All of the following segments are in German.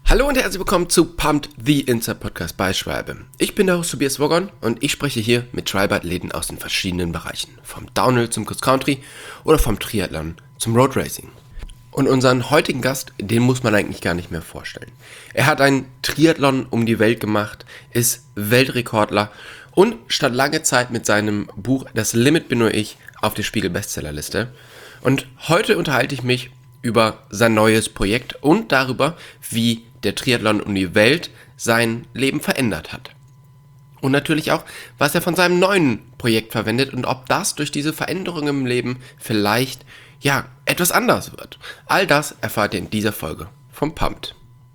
Hallo und herzlich willkommen zu Pumped, the Inside Podcast bei Schwalbe. Ich bin der Host Tobias Wogon und ich spreche hier mit Tribe-Athleten aus den verschiedenen Bereichen. Vom Downhill zum Cross Country oder vom Triathlon zum Road Racing. Und unseren heutigen Gast, den muss man eigentlich gar nicht mehr vorstellen. Er hat einen Triathlon um die Welt gemacht, ist Weltrekordler und stand lange Zeit mit seinem Buch Das Limit bin nur ich auf der Spiegel-Bestsellerliste. Und heute unterhalte ich mich über sein neues Projekt und darüber, wie der Triathlon um die Welt sein Leben verändert hat. Und natürlich auch, was er von seinem neuen Projekt verwendet und ob das durch diese Veränderung im Leben vielleicht, etwas anders wird. All das erfahrt ihr in dieser Folge vom Pumped.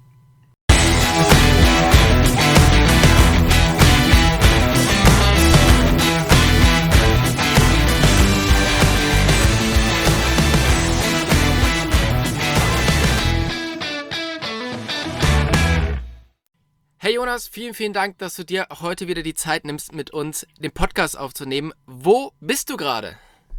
Hey Jonas, vielen Dank, dass du dir heute wieder die Zeit nimmst, mit uns den Podcast aufzunehmen. Wo bist du gerade?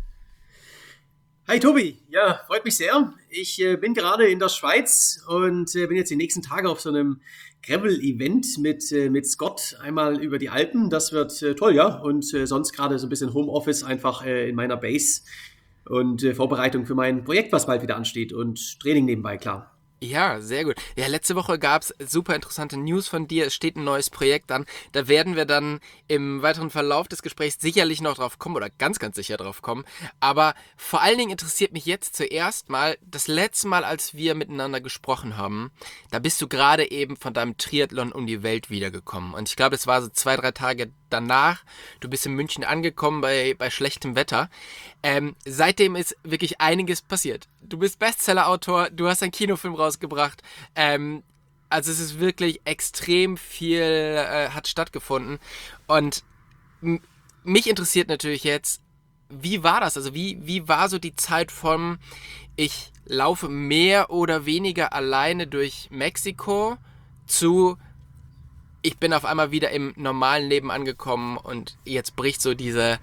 Hi Tobi, ja, freut mich sehr. Ich bin gerade in der Schweiz und bin jetzt die nächsten Tage auf so einem Gravel-Event mit Scott einmal über die Alpen. Das wird toll, ja. Und sonst gerade so ein bisschen Homeoffice einfach in meiner Base und Vorbereitung für mein Projekt, was bald wieder ansteht und Training nebenbei, klar. Ja, sehr gut. Ja, letzte Woche gab es super interessante News von dir. Es steht ein neues Projekt an. Da werden wir dann im weiteren Verlauf des Gesprächs sicherlich noch drauf kommen oder ganz sicher drauf kommen. Aber vor allen Dingen interessiert mich jetzt zuerst mal, das letzte Mal, als wir miteinander gesprochen haben, da bist du gerade eben von deinem Triathlon um die Welt wiedergekommen. Und ich glaube, es war so 2-3 Tage danach. Du bist in München angekommen bei schlechtem Wetter. Seitdem ist wirklich einiges passiert. Du bist Bestseller-Autor, du hast einen Kinofilm rausgebracht. Also es ist wirklich extrem viel hat stattgefunden. Und mich interessiert natürlich jetzt, wie war das? Also wie war so die Zeit vom ich laufe mehr oder weniger alleine durch Mexiko zu ich bin auf einmal wieder im normalen Leben angekommen und jetzt bricht so dieser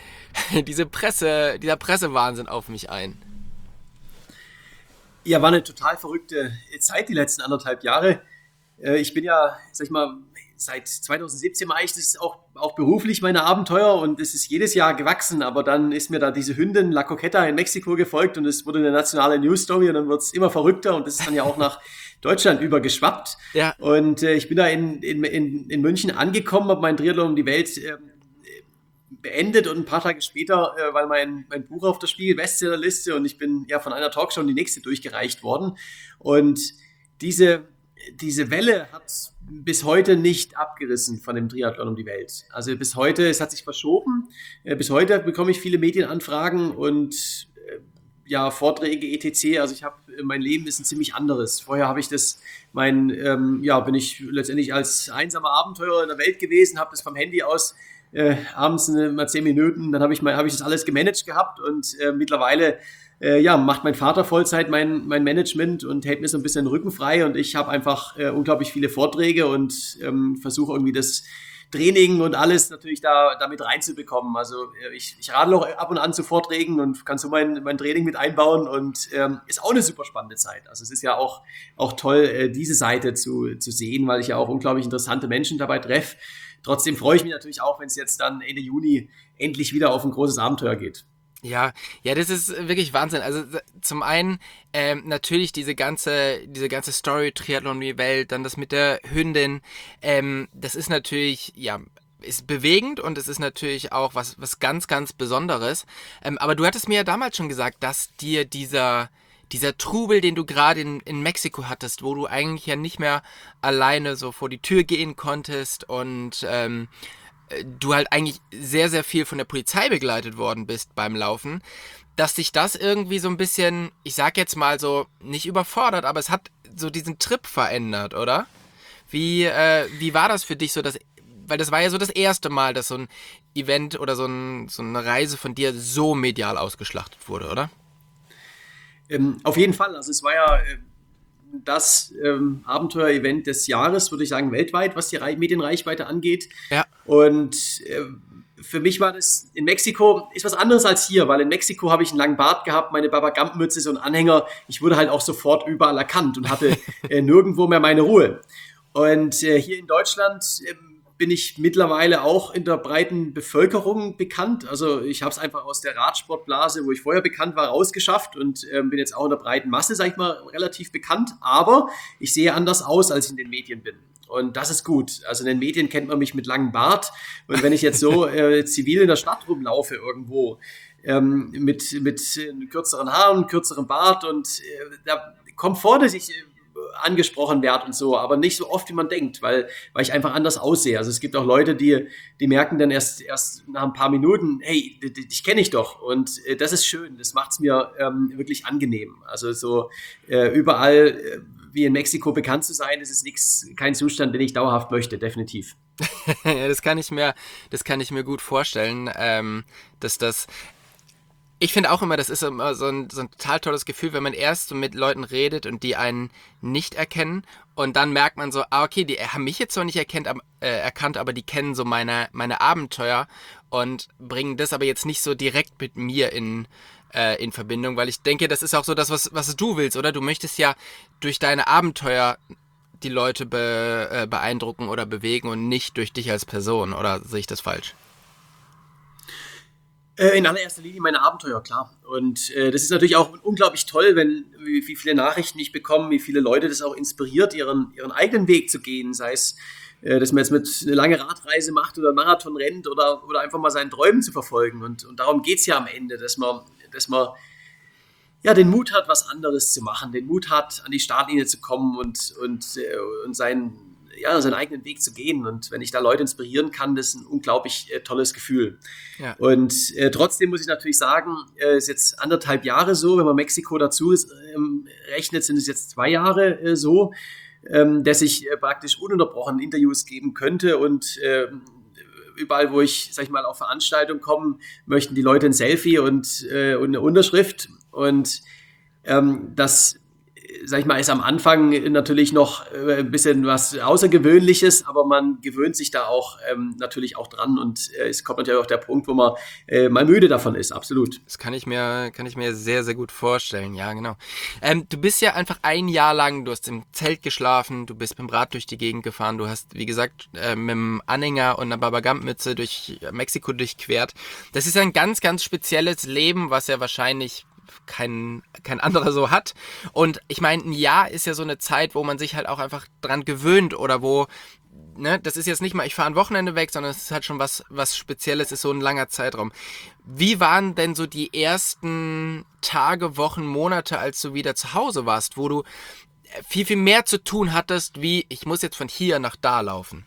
Pressewahnsinn auf mich ein. Ja, war eine total verrückte Zeit, die letzten 1,5 Jahre. Ich bin ja, sag ich mal, seit 2017 mache ich das auch beruflich, meine Abenteuer, und es ist jedes Jahr gewachsen, aber dann ist mir da diese Hündin La Coqueta in Mexiko gefolgt und es wurde eine nationale News-Story und dann wird es immer verrückter und das ist dann ja auch nach Deutschland übergeschwappt. Ja. Und ich bin da in München angekommen, habe meinen Triathlon um die Welt beendet und ein paar Tage später war mein Buch auf der Spiegel-Bestsellerliste und ich bin ja von einer Talkshow in die nächste durchgereicht worden. Und diese Welle hat bis heute nicht abgerissen von dem Triathlon um die Welt. Also bis heute, es hat sich verschoben. Bis heute bekomme ich viele Medienanfragen und Vorträge etc. Also mein Leben ist ein ziemlich anderes. Vorher bin ich letztendlich als einsamer Abenteurer in der Welt gewesen, habe das vom Handy aus abends mal 10 Minuten, dann habe ich das alles gemanagt gehabt und mittlerweile macht mein Vater Vollzeit mein Management und hält mir so ein bisschen den Rücken frei und ich habe einfach unglaublich viele Vorträge und versuche irgendwie das Training und alles natürlich damit reinzubekommen. Also ich radle auch ab und an zu Vorträgen und kann so mein Training mit einbauen und ist auch eine super spannende Zeit. Also es ist ja auch toll, diese Seite zu sehen, weil ich ja auch unglaublich interessante Menschen dabei treffe. Trotzdem freue ich mich natürlich auch, wenn es jetzt dann Ende Juni endlich wieder auf ein großes Abenteuer geht. Ja, das ist wirklich Wahnsinn. Also zum einen natürlich diese ganze Story, Triathlon um die Welt, dann das mit der Hündin, das ist natürlich, ist bewegend und es ist natürlich auch was ganz Besonderes. Aber du hattest mir ja damals schon gesagt, dass dir dieser Trubel, den du gerade in Mexiko hattest, wo du eigentlich ja nicht mehr alleine so vor die Tür gehen konntest und du halt eigentlich sehr viel von der Polizei begleitet worden bist beim Laufen, dass sich das irgendwie so ein bisschen, ich sag jetzt mal so, nicht überfordert, aber es hat so diesen Trip verändert, oder? Wie war das für dich so, weil das war ja so das erste Mal, dass so ein Event oder so eine Reise von dir so medial ausgeschlachtet wurde, oder? Auf jeden Fall, also es war ja das Abenteuer-Event des Jahres, würde ich sagen, weltweit, was die Medienreichweite angeht. Ja. Und für mich war das in Mexiko ist was anderes als hier, weil in Mexiko habe ich einen langen Bart gehabt, meine Baba Gump-Mütze, so ein Anhänger. Ich wurde halt auch sofort überall erkannt und hatte nirgendwo mehr meine Ruhe. Und hier in Deutschland bin ich mittlerweile auch in der breiten Bevölkerung bekannt. Also ich habe es einfach aus der Radsportblase, wo ich vorher bekannt war, rausgeschafft und bin jetzt auch in der breiten Masse, sag ich mal, relativ bekannt. Aber ich sehe anders aus, als ich in den Medien bin. Und das ist gut. Also in den Medien kennt man mich mit langem Bart. Und wenn ich jetzt so zivil in der Stadt rumlaufe irgendwo, mit kürzeren Haaren, kürzerem Bart und da kommt vor, dass ich angesprochen werde und so, aber nicht so oft, wie man denkt, weil ich einfach anders aussehe. Also es gibt auch Leute, die merken dann erst nach ein paar Minuten, hey, dich kenne ich doch. Und das ist schön, das macht es mir wirklich angenehm. Also so überall wie in Mexiko bekannt zu sein, das ist kein Zustand, den ich dauerhaft möchte, definitiv. Ja, das kann ich mir gut vorstellen, dass das. Ich finde auch immer, das ist immer so ein total tolles Gefühl, wenn man erst so mit Leuten redet und die einen nicht erkennen und dann merkt man so, okay, die haben mich jetzt zwar nicht erkannt, aber die kennen so meine Abenteuer und bringen das aber jetzt nicht so direkt mit mir in Verbindung, weil ich denke, das ist auch so das, was du willst, oder? Du möchtest ja durch deine Abenteuer die Leute beeindrucken oder bewegen und nicht durch dich als Person, oder sehe ich das falsch? In allererster Linie meine Abenteuer, klar. Und das ist natürlich auch unglaublich toll, wie viele Nachrichten ich bekomme, wie viele Leute das auch inspiriert, ihren eigenen Weg zu gehen. Sei es, dass man jetzt mit eine lange Radreise macht oder einen Marathon rennt oder einfach mal seinen Träumen zu verfolgen. Und darum geht's ja am Ende, dass man ja den Mut hat, was anderes zu machen, den Mut hat, an die Startlinie zu kommen und seinen eigenen Weg zu gehen. Und wenn ich da Leute inspirieren kann, das ist ein unglaublich tolles Gefühl. Ja. Und trotzdem muss ich natürlich sagen, ist jetzt 1,5 Jahre so, wenn man Mexiko dazu rechnet, sind es jetzt 2 Jahre so, dass ich praktisch ununterbrochen Interviews geben könnte und überall, wo ich, sag ich mal, auf Veranstaltungen komme, möchten die Leute ein Selfie und eine Unterschrift. Und das, sag ich mal, ist am Anfang natürlich noch ein bisschen was Außergewöhnliches, aber man gewöhnt sich da auch natürlich auch dran und es kommt natürlich auch der Punkt, wo man mal müde davon ist, absolut. Das kann ich mir sehr, sehr gut vorstellen, ja, genau. Du bist ja einfach 1 Jahr lang, du hast im Zelt geschlafen, du bist mit dem Rad durch die Gegend gefahren, du hast, wie gesagt, mit dem Anhänger und einer Baba Gump-Mütze durch Mexiko durchquert. Das ist ein ganz, ganz spezielles Leben, was ja wahrscheinlich kein anderer so hat. Und ich meine, 1 Jahr ist ja so eine Zeit, wo man sich halt auch einfach dran gewöhnt oder wo, ne, das ist jetzt nicht mal, ich fahre ein Wochenende weg, sondern es ist halt schon was Spezielles, ist so ein langer Zeitraum. Wie waren denn so die ersten Tage, Wochen, Monate, als du wieder zu Hause warst, wo du viel, viel mehr zu tun hattest, wie ich muss jetzt von hier nach da laufen?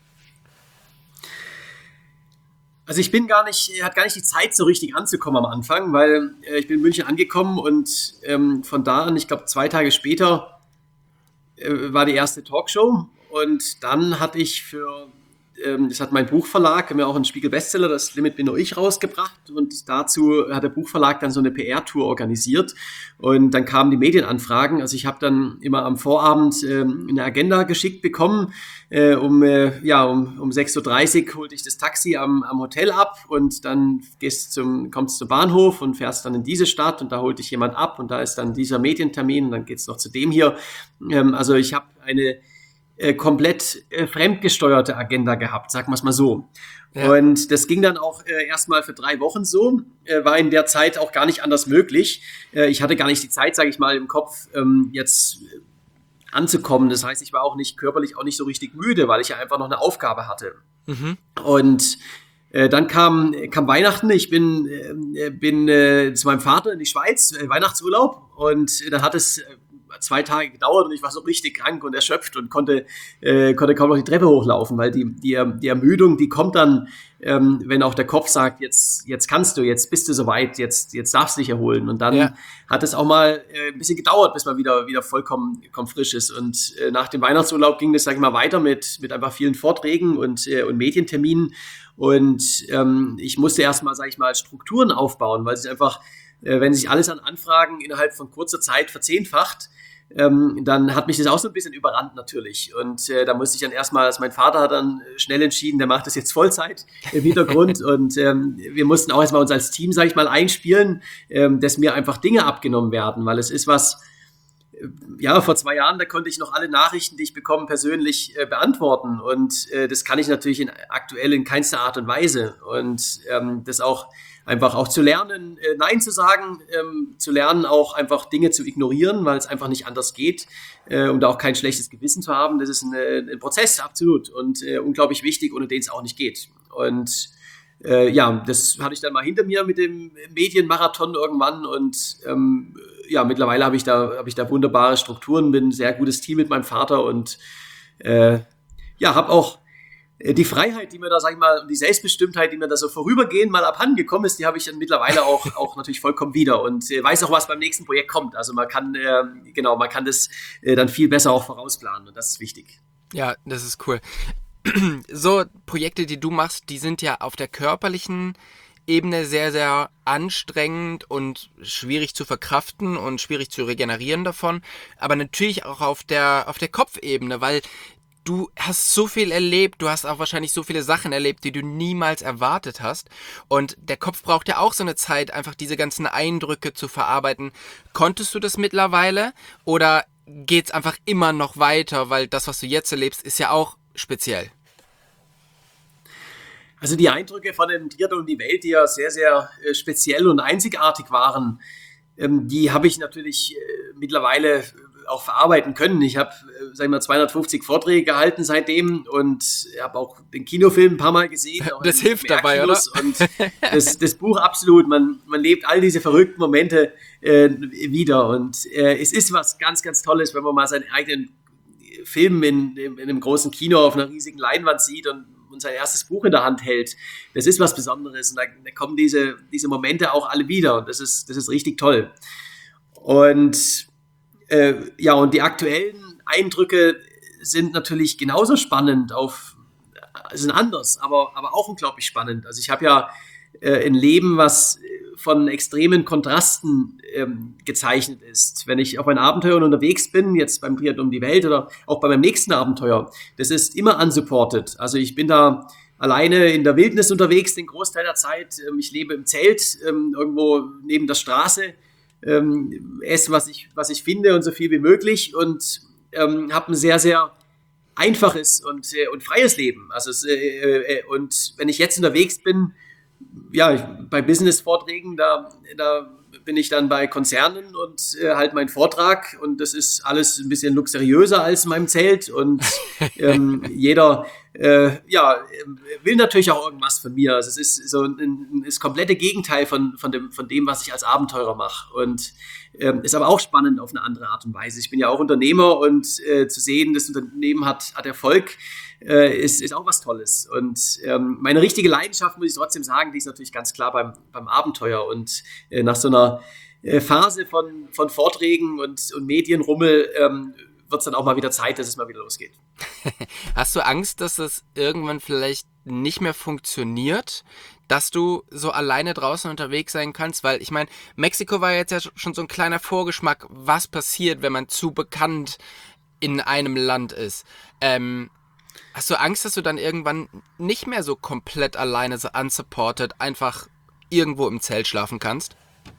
Also ich hatte gar nicht die Zeit, so richtig anzukommen am Anfang, weil ich bin in München angekommen und von da an, ich glaube 2 Tage später, war die erste Talkshow und dann hatte ich das hat mein Buchverlag, haben ja auch einen Spiegel-Bestseller, das Limit bin nur ich, rausgebracht und dazu hat der Buchverlag dann so eine PR-Tour organisiert und dann kamen die Medienanfragen, also ich habe dann immer am Vorabend eine Agenda geschickt bekommen, um 6:30 Uhr holte ich das Taxi am Hotel ab und dann kommst zum Bahnhof und fährst dann in diese Stadt und da holt dich jemand ab und da ist dann dieser Medientermin und dann geht's noch zu dem hier. Also ich habe eine komplett fremdgesteuerte Agenda gehabt, sagen wir es mal so. Ja. Und das ging dann auch erstmal für 3 Wochen so, war in der Zeit auch gar nicht anders möglich. Ich hatte gar nicht die Zeit, sage ich mal, im Kopf jetzt anzukommen. Das heißt, ich war auch nicht körperlich auch nicht so richtig müde, weil ich ja einfach noch eine Aufgabe hatte. Mhm. Und dann kam Weihnachten, ich bin zu meinem Vater in die Schweiz, Weihnachtsurlaub und dann hat es 2 Tage gedauert und ich war so richtig krank und erschöpft und konnte kaum noch die Treppe hochlaufen, weil die Ermüdung, die kommt dann, wenn auch der Kopf sagt, jetzt kannst du, jetzt bist du soweit, jetzt darfst du dich erholen. Und dann hat es auch mal ein bisschen gedauert, bis man wieder vollkommen frisch ist. Und nach dem Weihnachtsurlaub ging das, sag ich mal, weiter mit einfach vielen Vorträgen und Medienterminen. Und ich musste erstmal, sag ich mal, Strukturen aufbauen, weil es einfach, wenn sich alles an Anfragen innerhalb von kurzer Zeit verzehnfacht, dann hat mich das auch so ein bisschen überrannt natürlich. Und da musste ich dann erstmal, also mein Vater hat dann schnell entschieden, der macht das jetzt Vollzeit im Hintergrund. Und wir mussten auch erstmal uns als Team, sage ich mal, einspielen, dass mir einfach Dinge abgenommen werden, weil es ist was, ja, vor 2 Jahren, da konnte ich noch alle Nachrichten, die ich bekomme, persönlich beantworten. Und das kann ich natürlich aktuell in keinster Art und Weise. Und das auch einfach auch zu lernen, Nein zu sagen, zu lernen, auch einfach Dinge zu ignorieren, weil es einfach nicht anders geht und auch kein schlechtes Gewissen zu haben. Das ist ein Prozess, absolut. Und unglaublich wichtig, ohne den es auch nicht geht. Und ja, das hatte ich dann mal hinter mir mit dem Medienmarathon irgendwann und ja, mittlerweile habe ich da wunderbare Strukturen, bin ein sehr gutes Team mit meinem Vater und ja, habe auch die Freiheit, die mir da, sag ich mal, die Selbstbestimmtheit, die mir da so vorübergehend mal abhanden gekommen ist, die habe ich dann mittlerweile auch natürlich vollkommen wieder und weiß auch, was beim nächsten Projekt kommt. Also man kann das dann viel besser auch vorausplanen und das ist wichtig. Ja, das ist cool. So Projekte, die du machst, die sind ja auf der körperlichen Ebene sehr, sehr anstrengend und schwierig zu verkraften und schwierig zu regenerieren davon, aber natürlich auch auf der Kopfebene, weil du hast so viel erlebt, du hast auch wahrscheinlich so viele Sachen erlebt, die du niemals erwartet hast. Und der Kopf braucht ja auch so eine Zeit, einfach diese ganzen Eindrücke zu verarbeiten. Konntest du das mittlerweile oder geht's einfach immer noch weiter, weil das, was du jetzt erlebst, ist ja auch speziell? Also die Eindrücke von dem Triathlon um die Welt, die ja sehr, sehr speziell und einzigartig waren, die habe ich natürlich mittlerweile auch verarbeiten können. Ich habe, sag ich mal, 250 Vorträge gehalten seitdem und habe auch den Kinofilm ein paar Mal gesehen. Das hilft dabei, oder? Und das Buch absolut. Man lebt all diese verrückten Momente wieder. Und es ist was ganz, ganz Tolles, wenn man mal seinen eigenen Film in einem großen Kino auf einer riesigen Leinwand sieht und sein erstes Buch in der Hand hält. Das ist was Besonderes. Und da kommen diese Momente auch alle wieder. Und das ist richtig toll. Und ja, und die aktuellen Eindrücke sind natürlich genauso spannend, sind anders, aber auch unglaublich spannend. Also ich habe ja ein Leben, was von extremen Kontrasten gezeichnet ist. Wenn ich auf ein Abenteuer unterwegs bin, jetzt beim Triathlon um die Welt oder auch bei meinem nächsten Abenteuer, das ist immer unsupported. Also ich bin da alleine in der Wildnis unterwegs den Großteil der Zeit. Ich lebe im Zelt, irgendwo neben der Straße, esse, was ich finde und so viel wie möglich und habe ein sehr, sehr einfaches und freies Leben. Also und wenn ich jetzt unterwegs bin, ja, bei Business-Vorträgen, da bin ich dann bei Konzernen und halt meinen Vortrag und das ist alles ein bisschen luxuriöser als in meinem Zelt und jeder will natürlich auch irgendwas von mir. Also es ist so das komplette Gegenteil von dem, was ich als Abenteurer mache und ist aber auch spannend auf eine andere Art und Weise. Ich bin ja auch Unternehmer und zu sehen, das Unternehmen hat Erfolg, ist auch was Tolles. Und meine richtige Leidenschaft, muss ich trotzdem sagen, die ist natürlich ganz klar beim Abenteuer. Und nach so einer Phase von Vorträgen und Medienrummel wird es dann auch mal wieder Zeit, dass es mal wieder losgeht. Hast du Angst, dass das irgendwann vielleicht nicht mehr funktioniert, dass du so alleine draußen unterwegs sein kannst? Weil ich meine, Mexiko war jetzt ja schon so ein kleiner Vorgeschmack, was passiert, wenn man zu bekannt in einem Land ist. Hast du Angst, dass du dann irgendwann nicht mehr so komplett alleine, so unsupported, einfach irgendwo im Zelt schlafen kannst?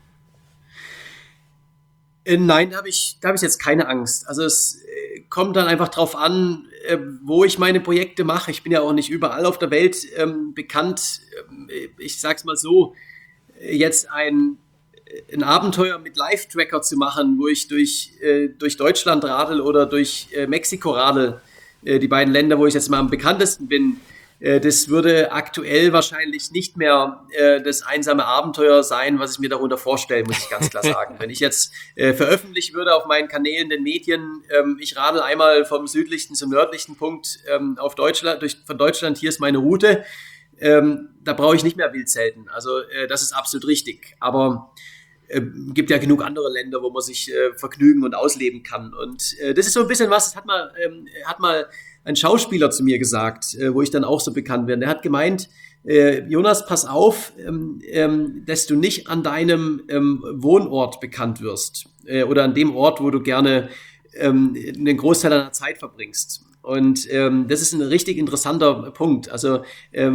Nein, da habe ich jetzt keine Angst. Also es kommt dann einfach drauf an, wo ich meine Projekte mache. Ich bin ja auch nicht überall auf der Welt bekannt. Ich sag's mal so, jetzt ein Abenteuer mit Live-Tracker zu machen, wo ich durch Deutschland radel oder durch Mexiko radel, die beiden Länder, wo ich jetzt mal am bekanntesten bin, das würde aktuell wahrscheinlich nicht mehr das einsame Abenteuer sein, was ich mir darunter vorstelle, muss ich ganz klar sagen. Wenn ich jetzt veröffentlichen würde auf meinen Kanälen, den Medien, ich radel einmal vom südlichsten zum nördlichsten Punkt auf Deutschland, von Deutschland, hier ist meine Route, da brauche ich nicht mehr Wildzelten. Also das ist absolut richtig. Aber gibt ja genug andere Länder, wo man sich vergnügen und ausleben kann. Und das ist so ein bisschen was, das hat mal ein Schauspieler zu mir gesagt, wo ich dann auch so bekannt werde. Der hat gemeint, Jonas, pass auf, dass du nicht an deinem Wohnort bekannt wirst oder an dem Ort, wo du gerne einen Großteil deiner Zeit verbringst. Und das ist ein richtig interessanter Punkt. Also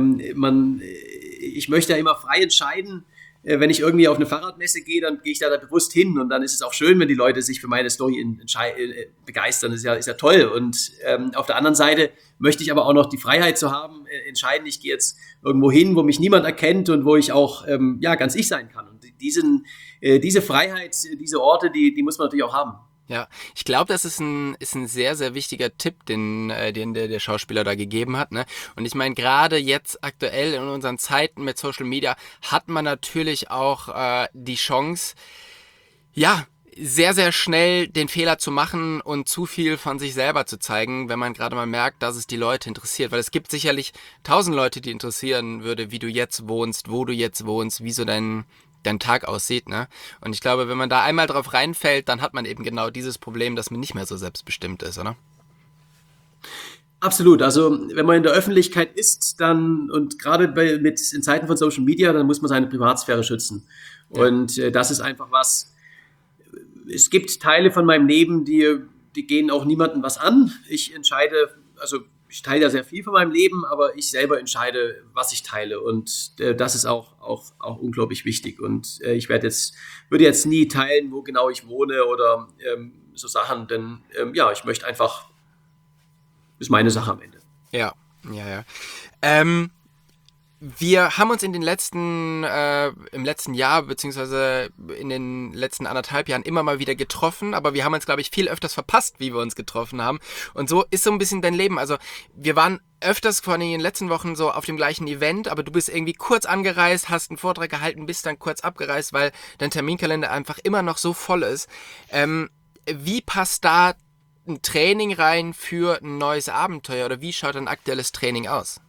ich möchte ja immer frei entscheiden. Wenn ich irgendwie auf eine Fahrradmesse gehe, dann gehe ich da bewusst hin und dann ist es auch schön, wenn die Leute sich für meine Story begeistern. Das ist ja toll. Und auf der anderen Seite möchte ich aber auch noch die Freiheit zu haben, entscheiden, ich gehe jetzt irgendwo hin, wo mich niemand erkennt und wo ich auch ganz ich sein kann. Und diese Freiheit, diese Orte, die muss man natürlich auch haben. Ja, ich glaube, das ist ein sehr, sehr wichtiger Tipp, den der Schauspieler da gegeben hat, ne? Und ich meine, gerade jetzt aktuell in unseren Zeiten mit Social Media hat man natürlich auch die Chance, ja, sehr, sehr schnell den Fehler zu machen und zu viel von sich selber zu zeigen, wenn man gerade mal merkt, dass es die Leute interessiert. Weil es gibt sicherlich 1000 Leute, die interessieren würde, wie du jetzt wohnst, wo du jetzt wohnst, wie so dein Tag aussieht, ne? Und ich glaube, wenn man da einmal drauf reinfällt, dann hat man eben genau dieses Problem, dass man nicht mehr so selbstbestimmt ist, oder? Absolut. Also wenn man in der Öffentlichkeit ist, dann und gerade in Zeiten von Social Media, dann muss man seine Privatsphäre schützen. Ja. Und das ist einfach was. Es gibt Teile von meinem Leben, die gehen auch niemandem was an. Ich teile ja sehr viel von meinem Leben, aber ich selber entscheide, was ich teile. Und das ist auch unglaublich wichtig. Und ich würde jetzt nie teilen, wo genau ich wohne oder so Sachen, denn ich möchte einfach, ist meine Sache am Ende. Ja. Wir haben uns im letzten Jahr, beziehungsweise in den letzten 1,5 Jahren immer mal wieder getroffen, aber wir haben uns, glaube ich, viel öfters verpasst, wie wir uns getroffen haben. Und so ist so ein bisschen dein Leben. Also wir waren öfters vor den letzten Wochen so auf dem gleichen Event, aber du bist irgendwie kurz angereist, hast einen Vortrag gehalten, bist dann kurz abgereist, weil dein Terminkalender einfach immer noch so voll ist. Wie passt da ein Training rein für ein neues Abenteuer oder wie schaut ein aktuelles Training aus?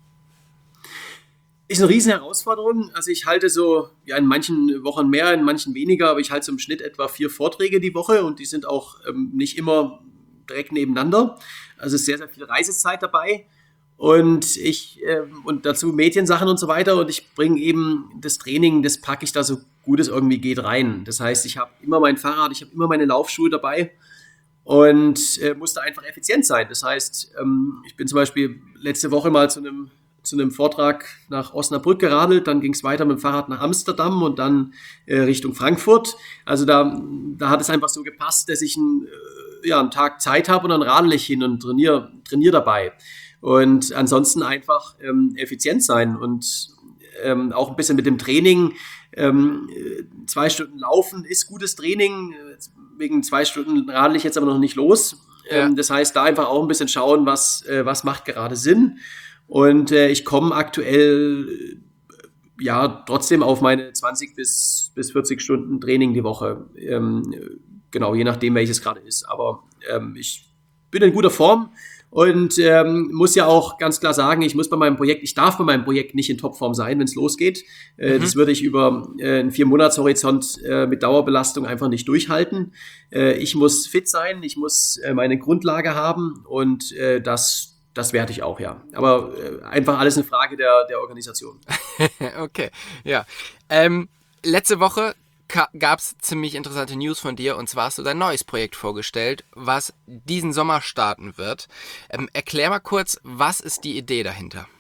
Ist eine riesen Herausforderung. Also ich halte so, in manchen Wochen mehr, in manchen weniger, aber ich halte so im Schnitt etwa 4 Vorträge die Woche und die sind auch nicht immer direkt nebeneinander. Also es ist sehr, sehr viel Reisezeit dabei und und dazu Mediensachen und so weiter und ich bringe eben das Training, das packe ich da so gut es irgendwie geht rein. Das heißt, ich habe immer mein Fahrrad, ich habe immer meine Laufschuhe dabei und muss da einfach effizient sein. Das heißt, ich bin zum Beispiel letzte Woche mal zu einem Vortrag nach Osnabrück geradelt, dann ging es weiter mit dem Fahrrad nach Amsterdam und dann Richtung Frankfurt. Also da hat es einfach so gepasst, dass ich einen Tag Zeit habe und dann radel ich hin und trainiere dabei. Und ansonsten einfach effizient sein und auch ein bisschen mit dem Training. 2 Stunden laufen ist gutes Training. Wegen 2 Stunden radel ich jetzt aber noch nicht los. Ja. Das heißt, da einfach auch ein bisschen schauen, was macht gerade Sinn. Und ich komme aktuell trotzdem auf meine 20 bis 40 Stunden Training die Woche. Genau, je nachdem, welches gerade ist. Aber ich bin in guter Form und muss ja auch ganz klar sagen, ich darf bei meinem Projekt nicht in Topform sein, wenn es losgeht. Das würde ich über einen 4-Monats-Horizont mit Dauerbelastung einfach nicht durchhalten. Ich muss fit sein, ich muss meine Grundlage haben und das werte ich auch, ja. Aber einfach alles eine Frage der Organisation. Okay, ja. Letzte Woche gab es ziemlich interessante News von dir und zwar hast du dein neues Projekt vorgestellt, was diesen Sommer starten wird. Erklär mal kurz, was ist die Idee dahinter?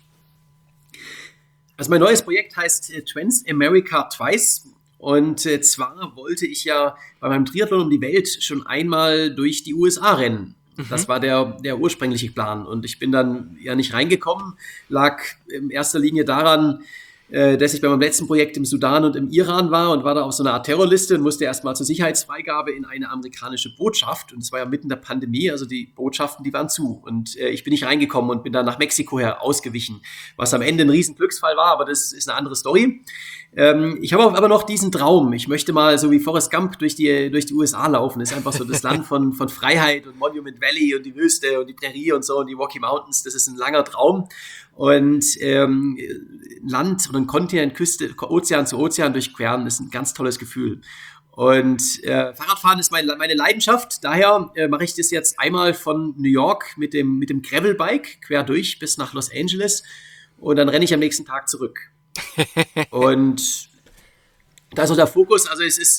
Also mein neues Projekt heißt Transamerica Twice. Und zwar wollte ich ja bei meinem Triathlon um die Welt schon einmal durch die USA rennen. Das war der ursprüngliche Plan. Und ich bin dann ja nicht reingekommen, lag in erster Linie daran, dass ich bei meinem letzten Projekt im Sudan und im Iran war und war da auf so einer Art Terrorliste und musste erstmal zur Sicherheitsfreigabe in eine amerikanische Botschaft. Und es war ja mitten in der Pandemie, also die Botschaften, die waren zu. Und ich bin nicht reingekommen und bin dann nach Mexiko her ausgewichen, was am Ende ein riesen Glücksfall war, aber das ist eine andere Story. Ich habe aber noch diesen Traum. Ich möchte mal so wie Forrest Gump durch die USA laufen. Das ist einfach so das Land von Freiheit und Monument Valley und die Wüste und die Prärie und so und die Rocky Mountains. Das ist ein langer Traum. Und Land oder ein Kontinent, Küste, Ozean zu Ozean durchqueren, ist ein ganz tolles Gefühl. Und Fahrradfahren ist meine Leidenschaft. Daher mache ich das jetzt einmal von New York mit dem Gravelbike quer durch bis nach Los Angeles. Und dann renne ich am nächsten Tag zurück. Und da ist noch der Fokus, also es ist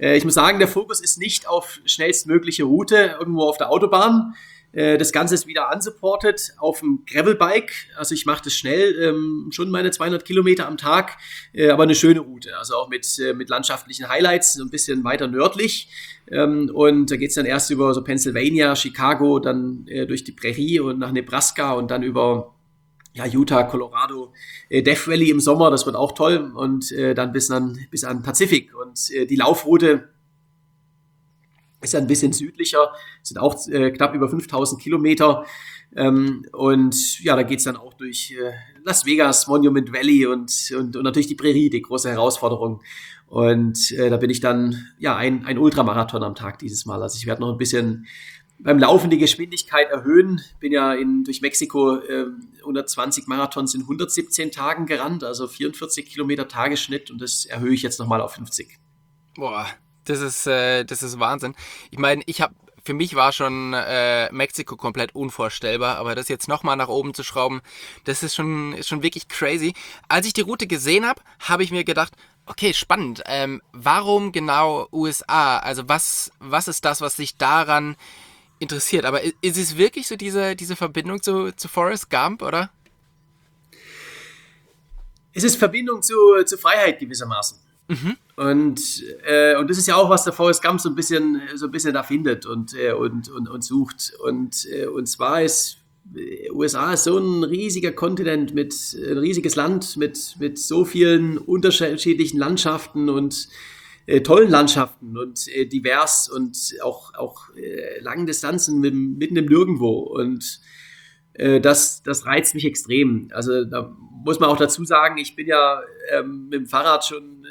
Ich muss sagen, der Fokus ist nicht auf schnellstmögliche Route irgendwo auf der Autobahn. Das Ganze ist wieder unsupported auf dem Gravelbike. Also ich mache das schnell, schon meine 200 Kilometer am Tag, aber eine schöne Route. Also auch mit landschaftlichen Highlights, so ein bisschen weiter nördlich. Und da geht's dann erst über so Pennsylvania, Chicago, dann durch die Prärie und nach Nebraska und dann über Utah, Colorado, Death Valley im Sommer. Das wird auch toll. Und dann bis an Pazifik. Und die Laufroute ist ein bisschen südlicher, sind auch knapp über 5000 Kilometer. Und ja, da geht's dann auch durch Las Vegas, Monument Valley und natürlich die Prärie, die große Herausforderung. Und da bin ich dann ein Ultramarathon am Tag dieses Mal. Also ich werde noch ein bisschen beim Laufen die Geschwindigkeit erhöhen. Bin ja durch Mexiko 120 Marathons in 117 Tagen gerannt, also 44 Kilometer Tagesschnitt. Und das erhöhe ich jetzt nochmal auf 50. Boah, das ist Wahnsinn. Ich meine, für mich war schon Mexiko komplett unvorstellbar, aber das jetzt nochmal nach oben zu schrauben, das ist schon wirklich crazy. Als ich die Route gesehen habe, habe ich mir gedacht, okay, spannend. Warum genau USA? Also was ist das, was dich daran interessiert? Aber ist es wirklich so diese Verbindung zu Forrest Gump, oder? Es ist Verbindung zu Freiheit gewissermaßen. Mhm. Und das ist ja auch, was der Forrest Gump so ein bisschen da findet und sucht. Und zwar ist USA ist so ein riesiger Kontinent ein riesiges Land mit so vielen unterschiedlichen Landschaften und tollen Landschaften und divers und auch langen Distanzen mitten im Nirgendwo. Und das reizt mich extrem. Also da muss man auch dazu sagen, ich bin ja mit dem Fahrrad schon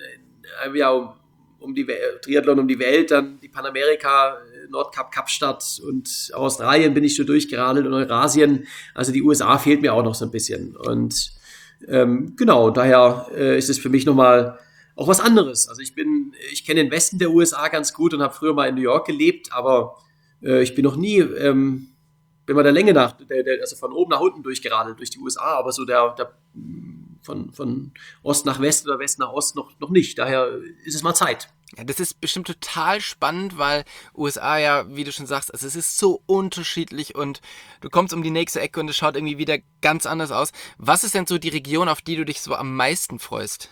Triathlon um die Welt, dann die Panamerika, Nordkap, Kapstadt und Australien bin ich schon durchgeradelt und Eurasien. Also die USA fehlt mir auch noch so ein bisschen. Und genau, daher ist es für mich nochmal auch was anderes. Also ich kenne den Westen der USA ganz gut und habe früher mal in New York gelebt, aber ich bin noch nie, wenn man der Länge nach, also von oben nach unten durchgeradelt durch die USA, aber so von Ost nach West oder West nach Ost noch nicht. Daher ist es mal Zeit. Ja, das ist bestimmt total spannend, weil USA ja, wie du schon sagst, also es ist so unterschiedlich und du kommst um die nächste Ecke und es schaut irgendwie wieder ganz anders aus. Was ist denn so die Region, auf die du dich so am meisten freust?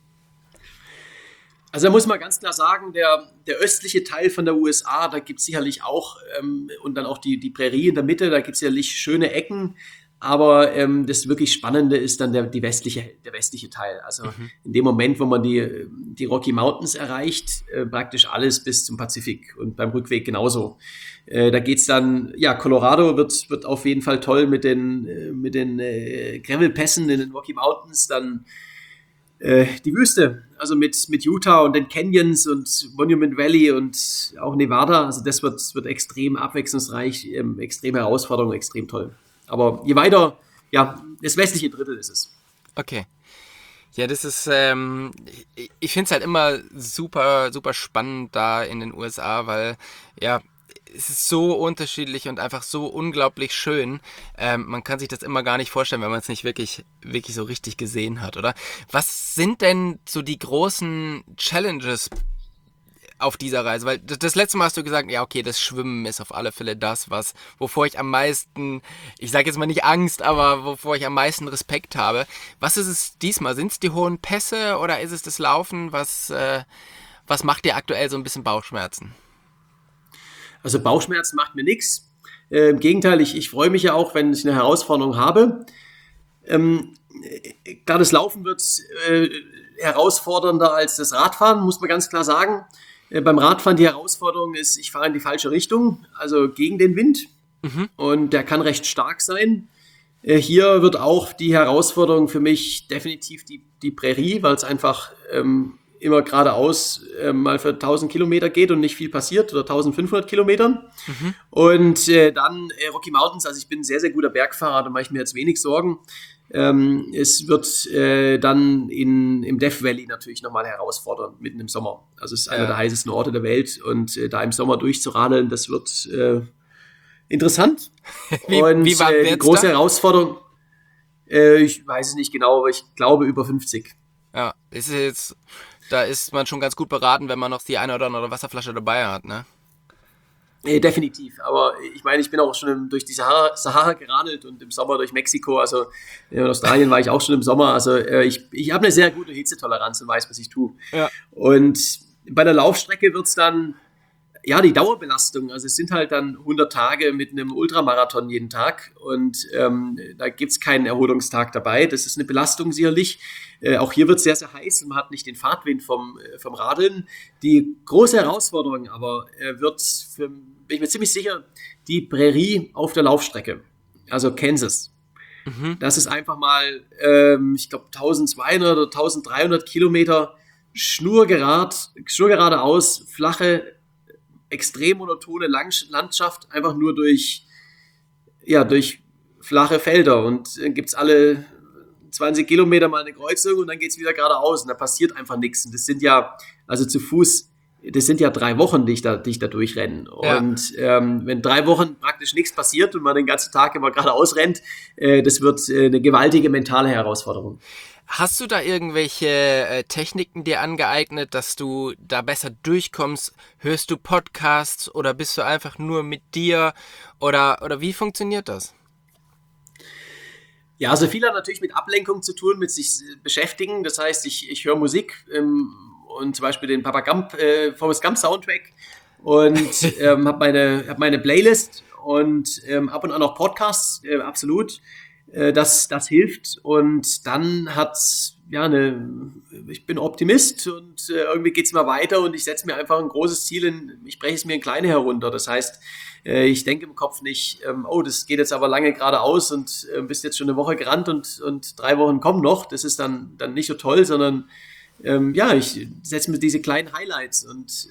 Also da muss man ganz klar sagen, der östliche Teil von der USA, da gibt es sicherlich auch, und dann auch die Prärie in der Mitte, da gibt es sicherlich schöne Ecken, aber das wirklich Spannende ist dann der westliche Teil. Also in dem Moment, wo man die Rocky Mountains erreicht, praktisch alles bis zum Pazifik und beim Rückweg genauso. Da geht's dann, Colorado wird auf jeden Fall toll mit den Gravelpässen in den Rocky Mountains, dann die Wüste, also mit Utah und den Canyons und Monument Valley und auch Nevada, also das wird extrem abwechslungsreich, extrem Herausforderung, extrem toll. Aber je weiter, das westliche Drittel ist es. Okay. Ja, das ist, ich finde es halt immer super, super spannend da in den USA, weil, es ist so unterschiedlich und einfach so unglaublich schön. Man kann sich das immer gar nicht vorstellen, wenn man es nicht wirklich so richtig gesehen hat, oder? Was sind denn so die großen Challenges auf dieser Reise? Weil das letzte Mal hast du gesagt, ja okay, das Schwimmen ist auf alle Fälle das, wovor ich am meisten, ich sage jetzt mal nicht Angst, aber wovor ich am meisten Respekt habe. Was ist es diesmal? Sind es die hohen Pässe oder ist es das Laufen? Was macht dir aktuell so ein bisschen Bauchschmerzen? Also Bauchschmerzen macht mir nichts. Im Gegenteil, ich freue mich ja auch, wenn ich eine Herausforderung habe. Klar, das Laufen wird herausfordernder als das Radfahren, muss man ganz klar sagen. Beim Radfahren die Herausforderung ist, ich fahre in die falsche Richtung, also gegen den Wind. Und der kann recht stark sein. Hier wird auch die Herausforderung für mich definitiv die Prärie, weil es einfach immer geradeaus mal für 1000 Kilometer geht und nicht viel passiert oder 1500 Kilometern. Und dann Rocky Mountains, also ich bin ein sehr, sehr guter Bergfahrer, da mache ich mir jetzt wenig Sorgen. Es wird dann im Death Valley natürlich nochmal herausfordernd, mitten im Sommer. Also es ist einer der heißesten Orte der Welt und da im Sommer durchzuradeln, das wird interessant. Wie warm wird's die große Herausforderung, ich weiß es nicht genau, aber ich glaube über 50. Ja, ist jetzt da ist man schon ganz gut beraten, wenn man noch die eine oder andere Wasserflasche dabei hat, ne? Definitiv, aber ich meine, ich bin auch schon durch die Sahara geradelt und im Sommer durch Mexiko, also in Australien war ich auch schon im Sommer, also ich habe eine sehr gute Hitzetoleranz und weiß, was ich tue. Ja. Und bei der Laufstrecke wird es dann, ja, die Dauerbelastung, also es sind halt dann 100 Tage mit einem Ultramarathon jeden Tag und da gibt es keinen Erholungstag dabei, das ist eine Belastung sicherlich. Auch hier wird es sehr, sehr heiß und man hat nicht den Fahrtwind vom Radeln. Die große Herausforderung aber bin ich mir ziemlich sicher, die Prärie auf der Laufstrecke, also Kansas. Das ist einfach mal, ich glaube, 1200 oder 1300 Kilometer schnurgeradeaus, flache, extrem monotone Landschaft, einfach nur durch flache Felder. Und dann gibt es alle 20 Kilometer mal eine Kreuzung und dann geht es wieder geradeaus und da passiert einfach nichts. Und das sind ja, also zu Fuß, das sind ja 3 Wochen, die ich da durchrenne. Ja. Und wenn 3 Wochen praktisch nichts passiert und man den ganzen Tag immer geradeaus rennt, das wird eine gewaltige mentale Herausforderung. Hast du da irgendwelche Techniken dir angeeignet, dass du da besser durchkommst? Hörst du Podcasts oder bist du einfach nur mit dir? Oder wie funktioniert das? Ja, also viel hat natürlich mit Ablenkung zu tun, mit sich beschäftigen. Das heißt, ich höre Musik und zum Beispiel den Forrest Gump Soundtrack und habe meine Playlist und ab und an auch Podcasts, absolut. Das hilft und dann ich bin Optimist und irgendwie geht es immer weiter und ich setze mir einfach ein großes Ziel ich breche es mir in kleine herunter. Das heißt, ich denke im Kopf nicht, das geht jetzt aber lange geradeaus und bist jetzt schon eine Woche gerannt und 3 Wochen kommen noch. Das ist dann nicht so toll, sondern ich setze mir diese kleinen Highlights und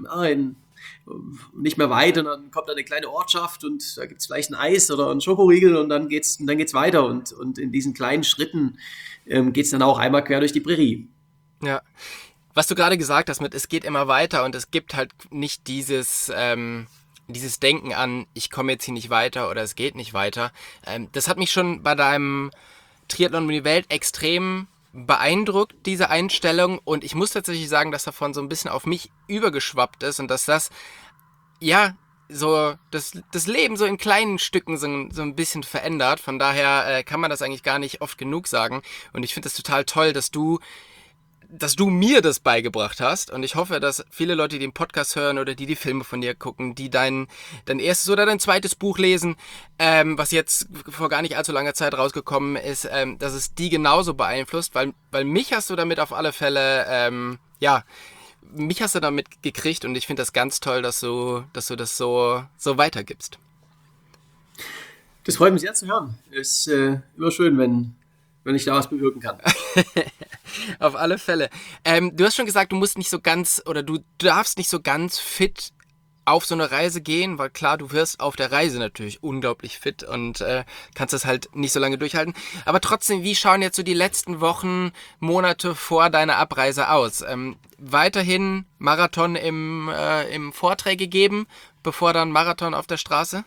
nicht mehr weit und dann kommt da eine kleine Ortschaft und da gibt es vielleicht ein Eis oder einen Schokoriegel und dann geht's weiter und in diesen kleinen Schritten geht es dann auch einmal quer durch die Prärie. Ja, was du gerade gesagt hast mit es geht immer weiter und es gibt halt nicht dieses Denken an, ich komme jetzt hier nicht weiter oder es geht nicht weiter. Das hat mich schon bei deinem Triathlon um die Welt extrem beeindruckt, diese Einstellung, und ich muss tatsächlich sagen, dass davon so ein bisschen auf mich übergeschwappt ist und dass das, ja, so das Leben so in kleinen Stücken so ein bisschen verändert. Von daher kann man das eigentlich gar nicht oft genug sagen und ich finde das total toll, dass du mir das beigebracht hast und ich hoffe, dass viele Leute, die den Podcast hören oder die Filme von dir gucken, die dein erstes oder dein zweites Buch lesen, was jetzt vor gar nicht allzu langer Zeit rausgekommen ist, dass es die genauso beeinflusst, weil mich hast du damit auf alle Fälle, mich hast du damit gekriegt und ich finde das ganz toll, dass du das so weitergibst. Das freut mich sehr zu hören. Ist immer schön, wenn ich da was bewirken kann. Auf alle Fälle. Du hast schon gesagt, du musst nicht so ganz oder du darfst nicht so ganz fit auf so eine Reise gehen, weil klar, du wirst auf der Reise natürlich unglaublich fit und kannst das halt nicht so lange durchhalten. Aber trotzdem, wie schauen jetzt so die letzten Wochen, Monate vor deiner Abreise aus? Weiterhin Marathon im Vorträge geben, bevor dann Marathon auf der Straße?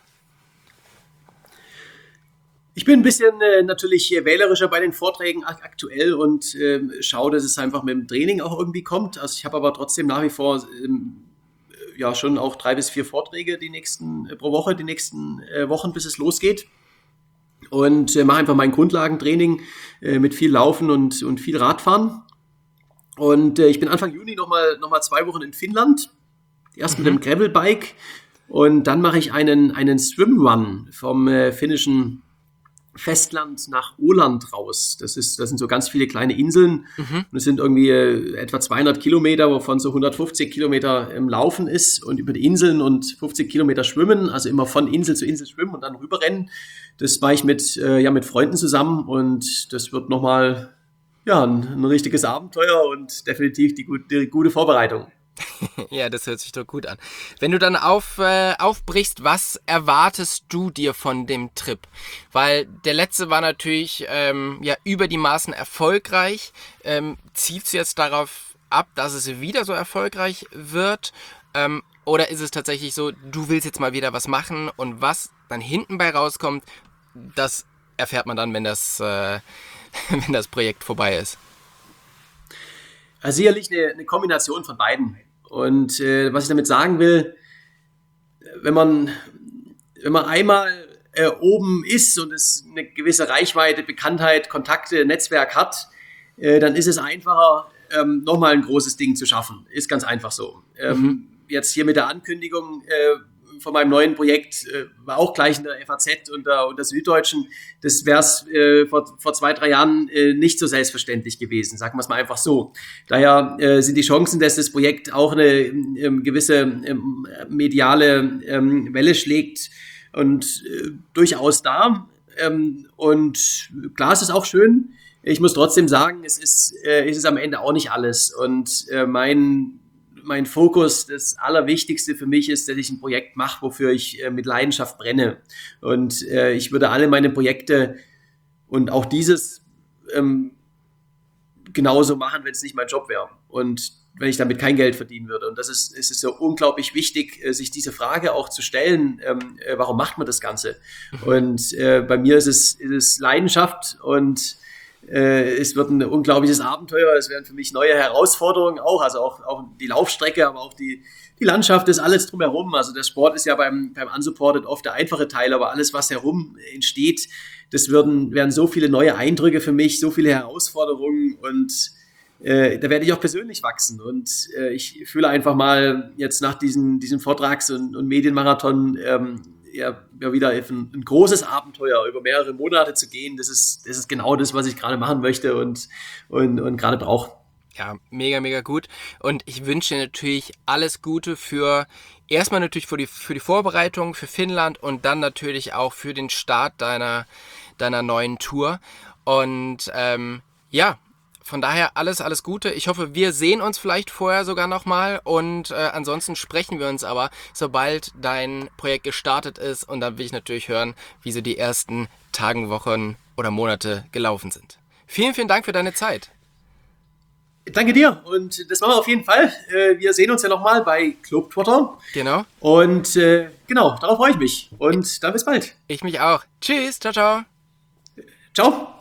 Ich bin ein bisschen natürlich wählerischer bei den Vorträgen aktuell und schaue, dass es einfach mit dem Training auch irgendwie kommt. Also ich habe aber trotzdem nach wie vor schon auch 3 bis 4 Vorträge pro Woche, die nächsten Wochen, bis es losgeht. Und mache einfach mein Grundlagentraining mit viel Laufen und viel Radfahren. Und ich bin Anfang Juni noch mal 2 Wochen in Finnland. Erst mit dem Gravelbike und dann mache ich einen Swimrun vom finnischen Festland nach Åland raus. Das sind so ganz viele kleine Inseln. Und es sind irgendwie etwa 200 Kilometer, wovon so 150 Kilometer im Laufen ist und über die Inseln und 50 Kilometer schwimmen, also immer von Insel zu Insel schwimmen und dann rüberrennen. Das mache ich mit Freunden zusammen und das wird nochmal ein richtiges Abenteuer und definitiv die gute Vorbereitung. Ja, das hört sich doch gut an. Wenn du dann aufbrichst, was erwartest du dir von dem Trip? Weil der letzte war natürlich über die Maßen erfolgreich. Zielst du jetzt darauf ab, dass es wieder so erfolgreich wird? Oder ist es tatsächlich so, du willst jetzt mal wieder was machen und was dann hinten bei rauskommt, das erfährt man dann, wenn das Projekt vorbei ist? Also sicherlich eine Kombination von beiden. Und was ich damit sagen will, wenn man einmal oben ist und es eine gewisse Reichweite, Bekanntheit, Kontakte, Netzwerk hat, dann ist es einfacher, nochmal ein großes Ding zu schaffen. Ist ganz einfach so. Jetzt hier mit der Ankündigung von meinem neuen Projekt war auch gleich in der FAZ und der Süddeutschen. Das wäre es vor 2-3 Jahren nicht so selbstverständlich gewesen, sagen wir es mal einfach so. Daher sind die Chancen, dass das Projekt auch eine gewisse mediale Welle schlägt und durchaus da. Und klar, es ist auch schön. Ich muss trotzdem sagen, es ist am Ende auch nicht alles. Und mein Fokus, das Allerwichtigste für mich ist, dass ich ein Projekt mache, wofür ich mit Leidenschaft brenne. Und ich würde alle meine Projekte und auch dieses genauso machen, wenn es nicht mein Job wäre. Und wenn ich damit kein Geld verdienen würde. Und es ist so unglaublich wichtig, sich diese Frage auch zu stellen, warum macht man das Ganze? Und bei mir ist es Leidenschaft und es wird ein unglaubliches Abenteuer. Es werden für mich neue Herausforderungen auch, also auch die Laufstrecke, aber auch die Landschaft, ist alles drumherum. Also der Sport ist ja beim Unsupported oft der einfache Teil, aber alles, was herum entsteht, das werden so viele neue Eindrücke für mich, so viele Herausforderungen und da werde ich auch persönlich wachsen. Und ich fühle einfach mal jetzt nach diesem Vortrags- und Medienmarathon wieder ein großes Abenteuer über mehrere Monate zu gehen. Das ist genau das, was ich gerade machen möchte und gerade brauche. Ja, mega, mega gut. Und ich wünsche dir natürlich alles Gute erstmal natürlich für die Vorbereitung für Finnland und dann natürlich auch für den Start deiner neuen Tour. Und von daher alles Gute. Ich hoffe, wir sehen uns vielleicht vorher sogar nochmal und ansonsten sprechen wir uns aber, sobald dein Projekt gestartet ist und dann will ich natürlich hören, wie so die ersten Tage, Wochen oder Monate gelaufen sind. Vielen, vielen Dank für deine Zeit. Danke dir und das machen wir auf jeden Fall. Wir sehen uns ja nochmal bei Globetrotter. Genau. Und genau, darauf freue ich mich und dann bis bald. Ich mich auch. Tschüss, ciao, ciao. Ciao.